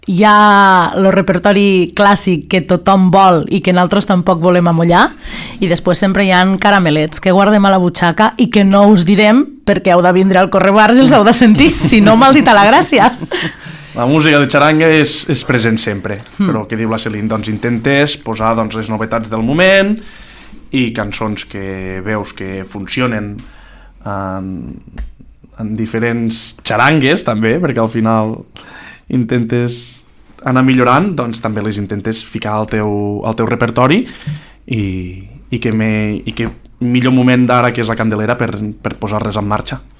hi ha el repertori clàssic que tothom vol i que nosaltres tampoc volem amollar, i després sempre hi ha caramelets que guardem a la butxaca i que no us direm perquè heu de vindre al Correbars i els heu de sentir, si no mal dit a la gràcia. La música de xaranga és present sempre, però que diu la Celine, doncs intentes posar les novetats del moment i cançons que veus que funcionen en diferents xarangues també, perquè al final intentes anar millorant, doncs també les intentes ficar al teu repertori i que millor moment d'ara que és la Candelera per posar-les en marxa.